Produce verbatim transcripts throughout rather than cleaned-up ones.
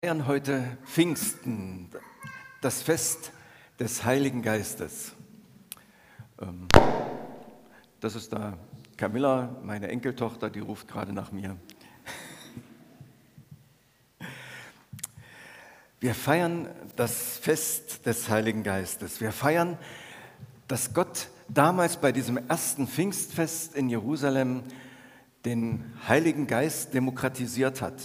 Wir feiern heute Pfingsten, das Fest des Heiligen Geistes. Ähm, Das ist da Camilla, meine Enkeltochter, die ruft gerade nach mir. Wir feiern das Fest des Heiligen Geistes. Wir feiern, dass Gott damals bei diesem ersten Pfingstfest in Jerusalem den Heiligen Geist demokratisiert hat.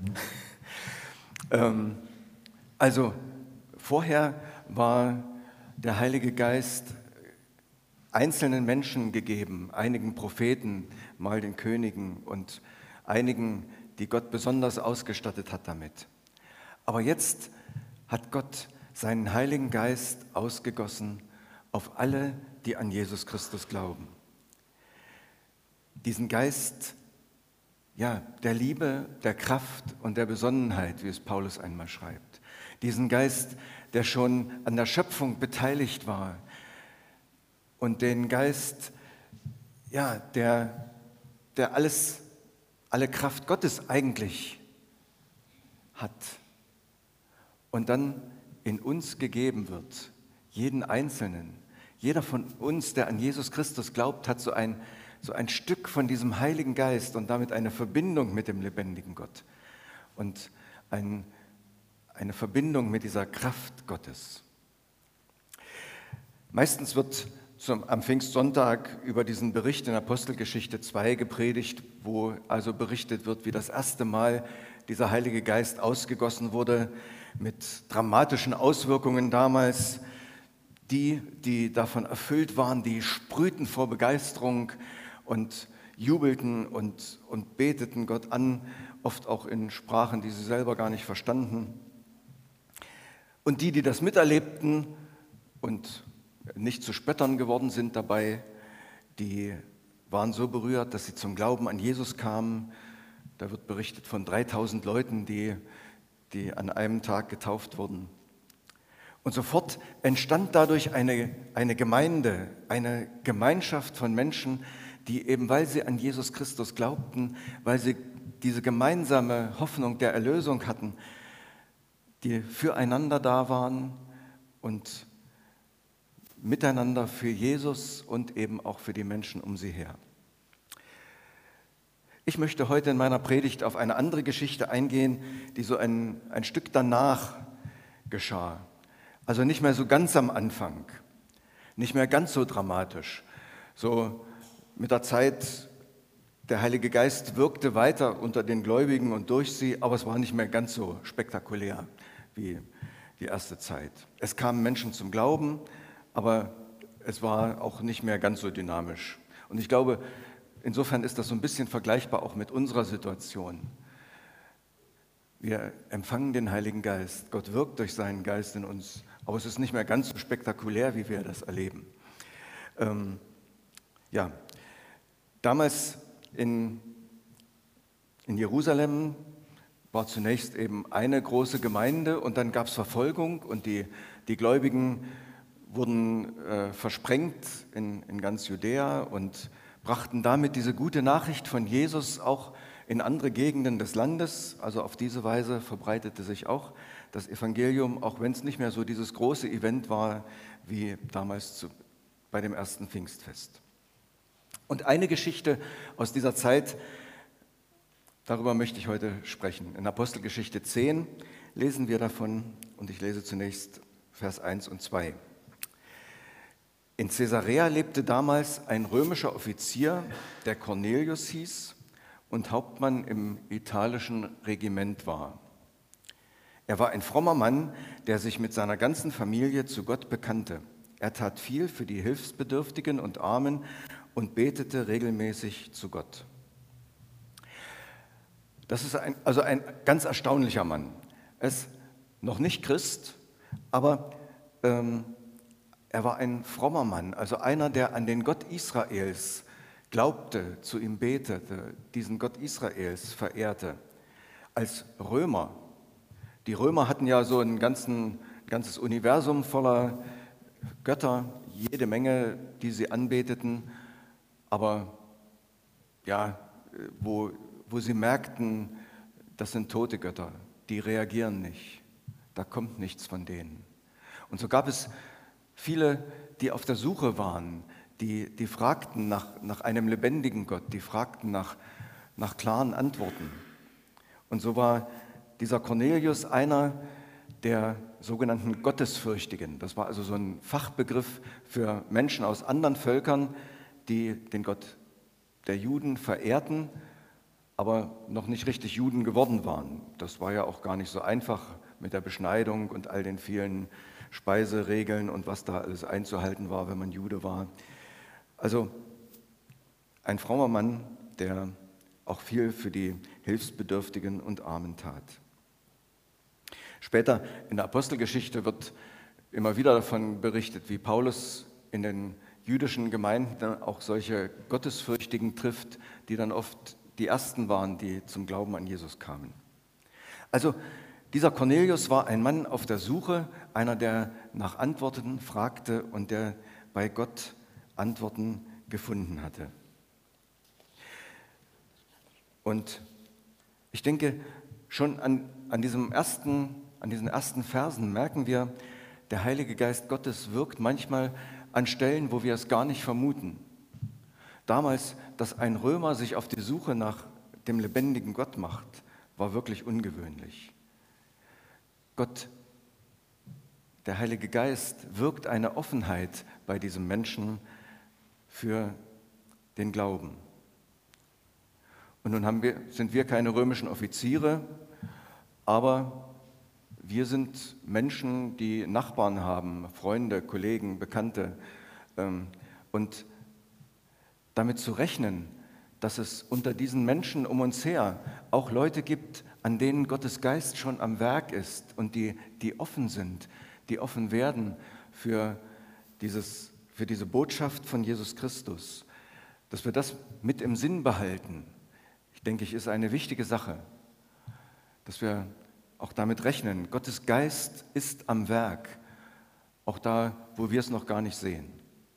Ähm, also vorher war der Heilige Geist einzelnen Menschen gegeben, einigen Propheten, mal den Königen und einigen, die Gott besonders ausgestattet hat damit. Aber jetzt hat Gott seinen Heiligen Geist ausgegossen auf alle, die an Jesus Christus glauben. Diesen Geist, ja, der Liebe, der Kraft und der Besonnenheit, wie es Paulus einmal schreibt. Diesen Geist, der schon an der Schöpfung beteiligt war. Und den Geist, ja, der, der alles, alle Kraft Gottes eigentlich hat. Und dann in uns gegeben wird, jeden Einzelnen. Jeder von uns, der an Jesus Christus glaubt, hat so ein so ein Stück von diesem Heiligen Geist und damit eine Verbindung mit dem lebendigen Gott und ein, eine Verbindung mit dieser Kraft Gottes. Meistens wird zum, am Pfingstsonntag über diesen Bericht in Apostelgeschichte zwei gepredigt, wo also berichtet wird, wie das erste Mal dieser Heilige Geist ausgegossen wurde, mit dramatischen Auswirkungen damals. Die, die davon erfüllt waren, die sprühten vor Begeisterung und jubelten und, und beteten Gott an, oft auch in Sprachen, die sie selber gar nicht verstanden. Und die, die das miterlebten und nicht zu Spöttern geworden sind dabei, die waren so berührt, dass sie zum Glauben an Jesus kamen. Da wird berichtet von dreitausend Leuten, die, die an einem Tag getauft wurden. Und sofort entstand dadurch eine, eine Gemeinde, eine Gemeinschaft von Menschen, die eben, weil sie an Jesus Christus glaubten, weil sie diese gemeinsame Hoffnung der Erlösung hatten, die füreinander da waren und miteinander für Jesus und eben auch für die Menschen um sie her. Ich möchte heute in meiner Predigt auf eine andere Geschichte eingehen, die so ein, ein Stück danach geschah. Also nicht mehr so ganz am Anfang, nicht mehr ganz so dramatisch. So mit der Zeit, der Heilige Geist wirkte weiter unter den Gläubigen und durch sie, aber es war nicht mehr ganz so spektakulär wie die erste Zeit. Es kamen Menschen zum Glauben, aber es war auch nicht mehr ganz so dynamisch. Und ich glaube, insofern ist das so ein bisschen vergleichbar auch mit unserer Situation. Wir empfangen den Heiligen Geist, Gott wirkt durch seinen Geist in uns, aber es ist nicht mehr ganz so spektakulär, wie wir das erleben. Ähm, ja, damals in, in Jerusalem war zunächst eben eine große Gemeinde und dann gab es Verfolgung und die, die Gläubigen wurden äh, versprengt in, in ganz Judäa und brachten damit diese gute Nachricht von Jesus auch in andere Gegenden des Landes. Also auf diese Weise verbreitete sich auch das Evangelium, auch wenn es nicht mehr so dieses große Event war wie damals zu, bei dem ersten Pfingstfest. Und eine Geschichte aus dieser Zeit, darüber möchte ich heute sprechen. In Apostelgeschichte zehn lesen wir davon und ich lese zunächst Vers eins und zwei. In Caesarea lebte damals ein römischer Offizier, der Cornelius hieß und Hauptmann im italischen Regiment war. Er war ein frommer Mann, der sich mit seiner ganzen Familie zu Gott bekannte. Er tat viel für die Hilfsbedürftigen und Armen und betete regelmäßig zu Gott. Das ist ein, also ein ganz erstaunlicher Mann. Er ist noch nicht Christ, aber ähm, er war ein frommer Mann, also einer, der an den Gott Israels glaubte, zu ihm betete, diesen Gott Israels verehrte. Als Römer. Die Römer hatten ja so ein ganzen, ganzes Universum voller Götter, jede Menge, die sie anbeteten, aber ja, wo, wo sie merkten, das sind tote Götter. die reagieren nicht. Da kommt nichts von denen. Und so gab es viele, die auf der Suche waren, die, die fragten nach, nach einem lebendigen Gott, die fragten nach, nach klaren Antworten. Und so war dieser Cornelius einer der sogenannten Gottesfürchtigen. Das war also so ein Fachbegriff für Menschen aus anderen Völkern, die den Gott der Juden verehrten, aber noch nicht richtig Juden geworden waren. Das war ja auch gar nicht so einfach mit der Beschneidung und all den vielen Speiseregeln und was da alles einzuhalten war, wenn man Jude war. Also ein frommer Mann, der auch viel für die Hilfsbedürftigen und Armen tat. Später in der Apostelgeschichte wird immer wieder davon berichtet, wie Paulus in den jüdischen Gemeinden auch solche Gottesfürchtigen trifft, die dann oft die Ersten waren, die zum Glauben an Jesus kamen. Also dieser Cornelius war ein Mann auf der Suche, einer, der nach Antworten fragte und der bei Gott Antworten gefunden hatte. Und ich denke, schon an, an, diesem ersten, an diesen ersten Versen merken wir, der Heilige Geist Gottes wirkt manchmal an Stellen, wo wir es gar nicht vermuten. Damals, dass ein Römer sich auf die Suche nach dem lebendigen Gott macht, war wirklich ungewöhnlich. Gott, der Heilige Geist, wirkt eine Offenheit bei diesem Menschen für den Glauben. Und nun haben wir, sind wir keine römischen Offiziere, aber wir sind Menschen, die Nachbarn haben, Freunde, Kollegen, Bekannte. Und damit zu rechnen, dass es unter diesen Menschen um uns her auch Leute gibt, an denen Gottes Geist schon am Werk ist und die, die offen sind, die offen werden für, dieses, für diese Botschaft von Jesus Christus, dass wir das mit im Sinn behalten, ich denke, ich ist eine wichtige Sache, dass wir auch damit rechnen, Gottes Geist ist am Werk, auch da, wo wir es noch gar nicht sehen.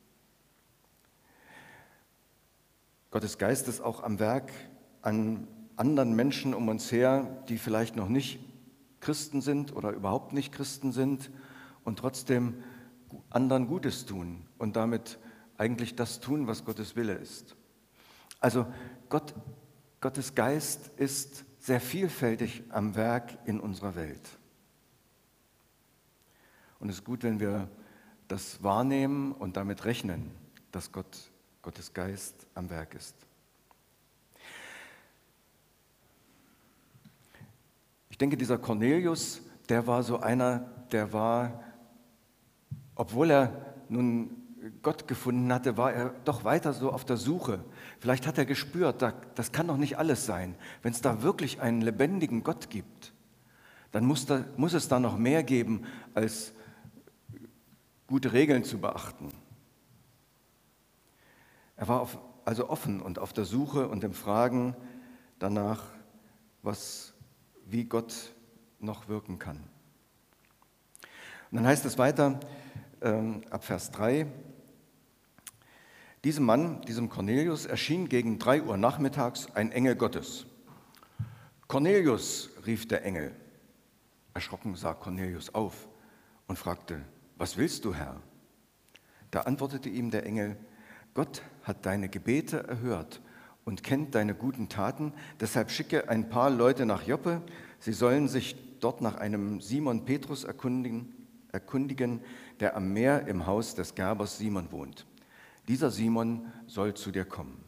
Gottes Geist ist auch am Werk an anderen Menschen um uns her, die vielleicht noch nicht Christen sind oder überhaupt nicht Christen sind und trotzdem anderen Gutes tun und damit eigentlich das tun, was Gottes Wille ist. Also Gott, Gottes Geist ist sehr vielfältig am Werk in unserer Welt. Und es ist gut, wenn wir das wahrnehmen und damit rechnen, dass Gott, Gottes Geist am Werk ist. Ich denke, dieser Cornelius, der war so einer, der war, obwohl er nun Gott gefunden hatte, war er doch weiter so auf der Suche. Vielleicht hat er gespürt, das kann doch nicht alles sein. Wenn es da wirklich einen lebendigen Gott gibt, dann muss, da, muss es da noch mehr geben, als gute Regeln zu beachten. Er war auf, also offen und auf der Suche und im Fragen danach, was, wie Gott noch wirken kann. Und dann heißt es weiter, ähm, ab Vers drei, diesem Mann, diesem Cornelius, erschien gegen drei Uhr nachmittags ein Engel Gottes. Cornelius, rief der Engel. Erschrocken sah Cornelius auf und fragte, was willst du, Herr? Da antwortete ihm der Engel, Gott hat deine Gebete erhört und kennt deine guten Taten, deshalb schicke ein paar Leute nach Joppe, sie sollen sich dort nach einem Simon Petrus erkundigen, erkundigen, der am Meer im Haus des Gerbers Simon wohnt. Dieser Simon soll zu dir kommen.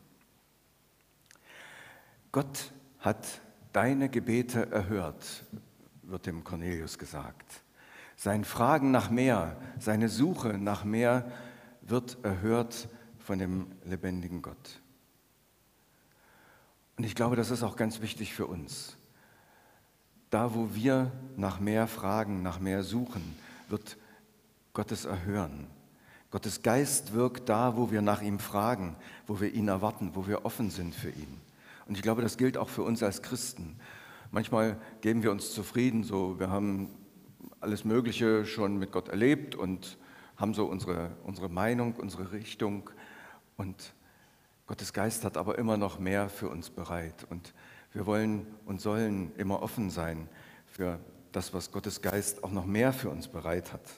Gott hat deine Gebete erhört, wird dem Cornelius gesagt. Sein Fragen nach mehr, seine Suche nach mehr wird erhört von dem lebendigen Gott. Und ich glaube, das ist auch ganz wichtig für uns. Da, wo wir nach mehr fragen, nach mehr suchen, wird Gottes erhören. Gottes Geist wirkt da, wo wir nach ihm fragen, wo wir ihn erwarten, wo wir offen sind für ihn. Und ich glaube, das gilt auch für uns als Christen. Manchmal geben wir uns zufrieden, so wir haben alles Mögliche schon mit Gott erlebt und haben so unsere, unsere Meinung, unsere Richtung. Und Gottes Geist hat aber immer noch mehr für uns bereit. Und wir wollen und sollen immer offen sein für für das, was Gottes Geist auch noch mehr für uns bereit hat.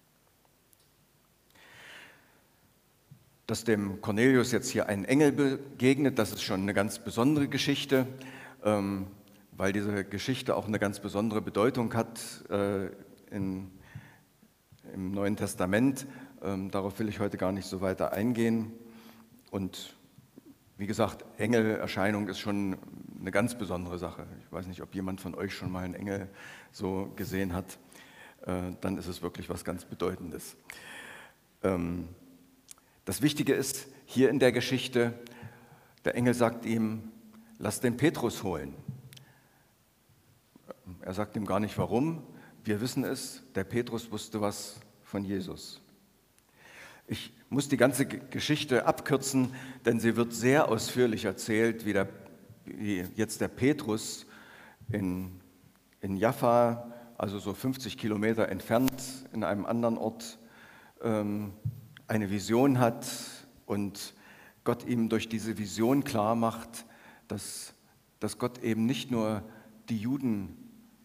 Dass dem Cornelius jetzt hier ein Engel begegnet, das ist schon eine ganz besondere Geschichte, ähm, weil diese Geschichte auch eine ganz besondere Bedeutung hat äh, in, im Neuen Testament. Ähm, darauf will ich heute gar nicht so weiter eingehen. Und wie gesagt, Engelerscheinung ist schon eine ganz besondere Sache. Ich weiß nicht, ob jemand von euch schon mal einen Engel so gesehen hat. Äh, dann ist es wirklich was ganz Bedeutendes. Ähm, Das Wichtige ist hier in der Geschichte, der Engel sagt ihm, lass den Petrus holen. Er sagt ihm gar nicht warum. Wir wissen es, der Petrus wusste was von Jesus. Ich muss die ganze Geschichte abkürzen, denn sie wird sehr ausführlich erzählt, wie, der, wie jetzt der Petrus in, in Jaffa, also so fünfzig Kilometer entfernt, in einem anderen Ort, ähm, eine Vision hat und Gott ihm durch diese Vision klar macht, dass, dass Gott eben nicht nur die Juden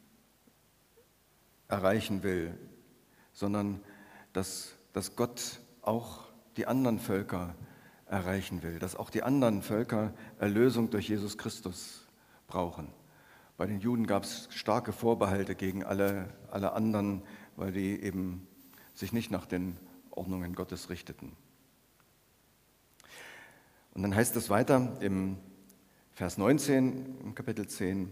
erreichen will, sondern dass, dass Gott auch die anderen Völker erreichen will, dass auch die anderen Völker Erlösung durch Jesus Christus brauchen. Bei den Juden gab es starke Vorbehalte gegen alle, alle anderen, weil die eben sich nicht nach den Ordnungen Gottes richteten. Und dann heißt es weiter im Vers neunzehn, im Kapitel zehn,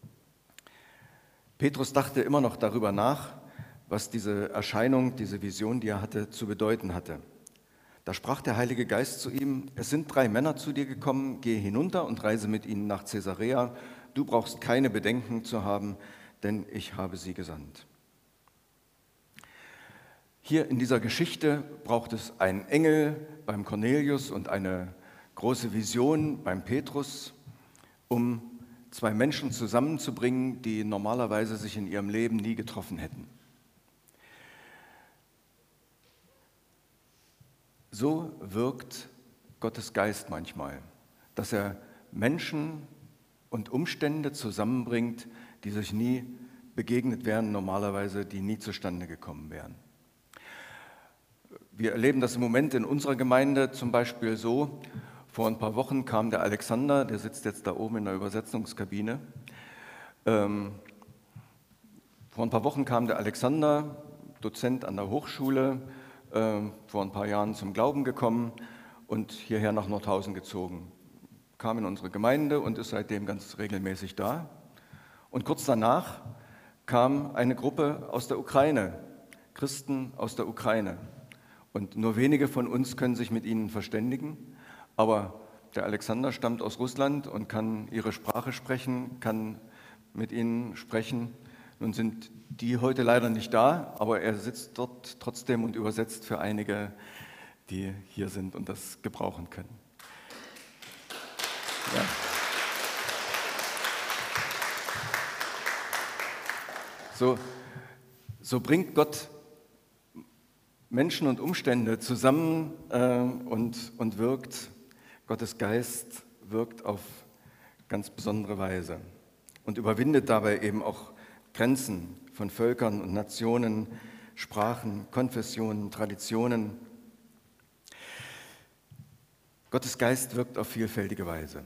Petrus dachte immer noch darüber nach, was diese Erscheinung, diese Vision, die er hatte, zu bedeuten hatte. Da sprach der Heilige Geist zu ihm, es sind drei Männer zu dir gekommen, gehe hinunter und reise mit ihnen nach Caesarea. Du brauchst keine Bedenken zu haben, denn ich habe sie gesandt. Hier in dieser Geschichte braucht es einen Engel beim Cornelius und eine große Vision beim Petrus, um zwei Menschen zusammenzubringen, die normalerweise sich in ihrem Leben nie getroffen hätten. So wirkt Gottes Geist manchmal, dass er Menschen und Umstände zusammenbringt, die sich nie begegnet wären, normalerweise die nie zustande gekommen wären. Wir erleben das im Moment in unserer Gemeinde zum Beispiel so. Vor ein paar Wochen kam der Alexander, der sitzt jetzt da oben in der Übersetzungskabine. Ähm, vor ein paar Wochen kam der Alexander, Dozent an der Hochschule, äh, vor ein paar Jahren zum Glauben gekommen und hierher nach Nordhausen gezogen. Kam in unsere Gemeinde und ist seitdem ganz regelmäßig da. Und kurz danach kam eine Gruppe aus der Ukraine, Christen aus der Ukraine. Und nur wenige von uns können sich mit ihnen verständigen, aber der Alexander stammt aus Russland und kann ihre Sprache sprechen, kann mit ihnen sprechen. Nun sind die heute leider nicht da, aber er sitzt dort trotzdem und übersetzt für einige, die hier sind und das gebrauchen können. Ja. So, so bringt Gott Menschen und Umstände zusammen äh, und, und wirkt, Gottes Geist wirkt auf ganz besondere Weise und überwindet dabei eben auch Grenzen von Völkern und Nationen, Sprachen, Konfessionen, Traditionen. Gottes Geist wirkt auf vielfältige Weise.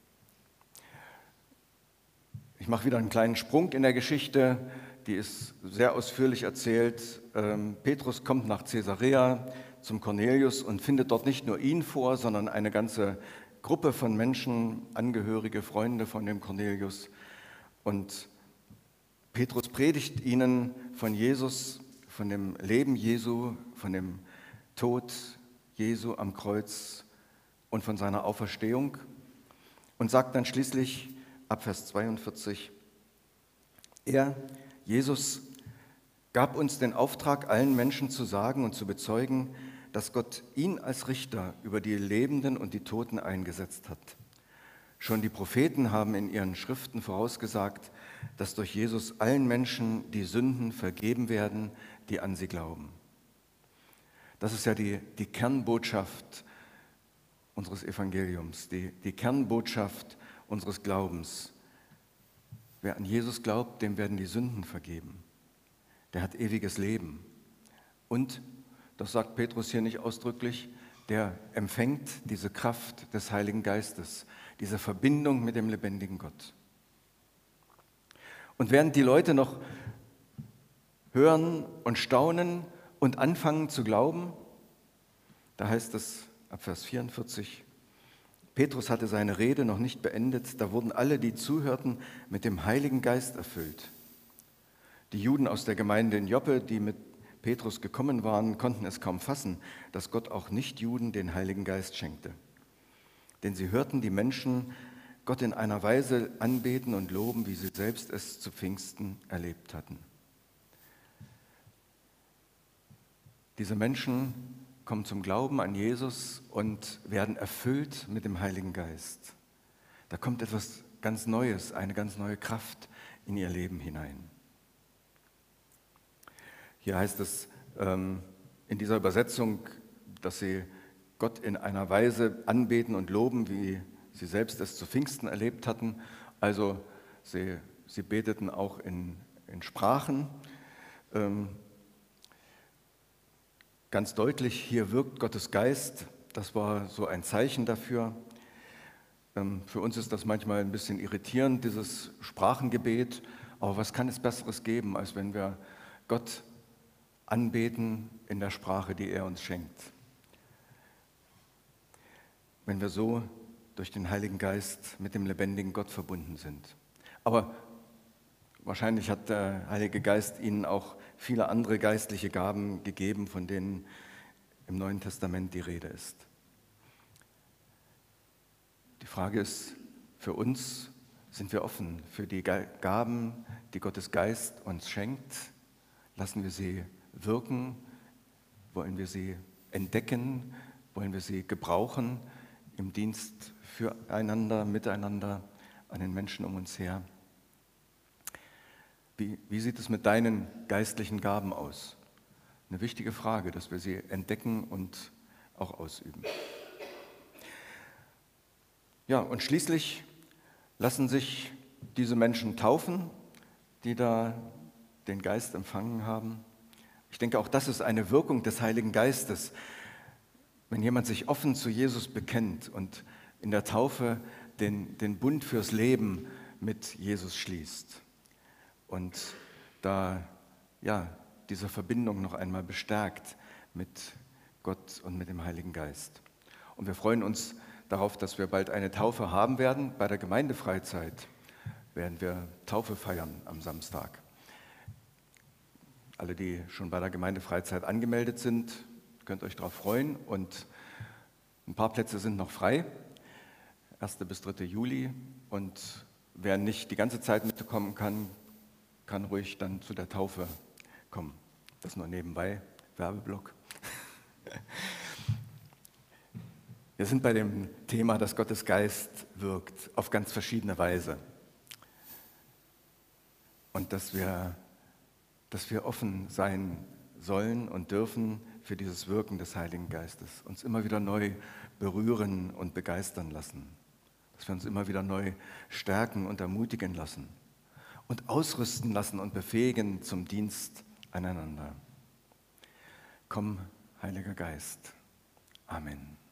Ich mache wieder einen kleinen Sprung in der Geschichte. Die ist sehr ausführlich erzählt. Ähm, Petrus kommt nach Caesarea zum Cornelius und findet dort nicht nur ihn vor, sondern eine ganze Gruppe von Menschen, Angehörige, Freunde von dem Cornelius. Und Petrus predigt ihnen von Jesus, von dem Leben Jesu, von dem Tod Jesu am Kreuz und von seiner Auferstehung und sagt dann schließlich ab Vers zweiundvierzig, er, Jesus, gab uns den Auftrag, allen Menschen zu sagen und zu bezeugen, dass Gott ihn als Richter über die Lebenden und die Toten eingesetzt hat. Schon die Propheten haben in ihren Schriften vorausgesagt, dass durch Jesus allen Menschen die Sünden vergeben werden, die an sie glauben. Das ist ja die, die Kernbotschaft unseres Evangeliums, die, die Kernbotschaft unseres Glaubens. wer an Jesus glaubt, dem werden die Sünden vergeben. Der hat ewiges Leben. Und, das sagt Petrus hier nicht ausdrücklich, der empfängt diese Kraft des Heiligen Geistes, diese Verbindung mit dem lebendigen Gott. Und während die Leute noch hören und staunen und anfangen zu glauben, da heißt es ab Vers vierundvierzig, Petrus hatte seine Rede noch nicht beendet, da wurden alle, die zuhörten, mit dem Heiligen Geist erfüllt. Die Juden aus der Gemeinde in Joppe, die mit Petrus gekommen waren, konnten es kaum fassen, dass Gott auch Nichtjuden den Heiligen Geist schenkte. Denn sie hörten die Menschen Gott in einer Weise anbeten und loben, wie sie selbst es zu Pfingsten erlebt hatten. Diese Menschen kommen zum Glauben an Jesus und werden erfüllt mit dem Heiligen Geist. Da kommt etwas ganz Neues, eine ganz neue Kraft in ihr Leben hinein. Hier heißt es ähm, in dieser Übersetzung, dass sie Gott in einer Weise anbeten und loben, wie sie selbst es zu Pfingsten erlebt hatten. Also sie, sie beteten auch in, in Sprachen. Ähm, ganz deutlich, hier wirkt Gottes Geist. Das war so ein Zeichen dafür. Ähm, für uns ist das manchmal ein bisschen irritierend, dieses Sprachengebet. Aber was kann es Besseres geben, als wenn wir Gott anbeten in der Sprache, die er uns schenkt? Wenn wir so durch den Heiligen Geist mit dem lebendigen Gott verbunden sind. Aber wahrscheinlich hat der Heilige Geist ihnen auch viele andere geistliche Gaben gegeben, von denen im Neuen Testament die Rede ist. Die Frage ist für uns, sind wir offen für die Gaben, die Gottes Geist uns schenkt? Lassen wir sie wirken? Wollen wir sie entdecken? Wollen wir sie gebrauchen im Dienst füreinander, miteinander, an den Menschen um uns her? Wie, wie sieht es mit deinen geistlichen Gaben aus? Eine wichtige Frage, dass wir sie entdecken und auch ausüben. Ja, und schließlich lassen sich diese Menschen taufen, die da den Geist empfangen haben. Ich denke, auch das ist eine Wirkung des Heiligen Geistes. Wenn jemand sich offen zu Jesus bekennt und in der Taufe den, den Bund fürs Leben mit Jesus schließt und da ja, diese Verbindung noch einmal bestärkt mit Gott und mit dem Heiligen Geist. Und wir freuen uns darauf, dass wir bald eine Taufe haben werden. Bei der Gemeindefreizeit werden wir Taufe feiern am Samstag. Alle, die schon bei der Gemeindefreizeit angemeldet sind, könnt euch darauf freuen. Und ein paar Plätze sind noch frei, erster bis dritter Juli. Und wer nicht die ganze Zeit mitkommen kann, kann ruhig dann zu der Taufe kommen. Das nur nebenbei, Werbeblock. Wir sind bei dem Thema, dass Gottes Geist wirkt, auf ganz verschiedene Weise. Und dass wir, dass wir offen sein sollen und dürfen für dieses Wirken des Heiligen Geistes, uns immer wieder neu berühren und begeistern lassen, dass wir uns immer wieder neu stärken und ermutigen lassen und ausrüsten lassen und befähigen zum Dienst aneinander. Komm, Heiliger Geist. Amen.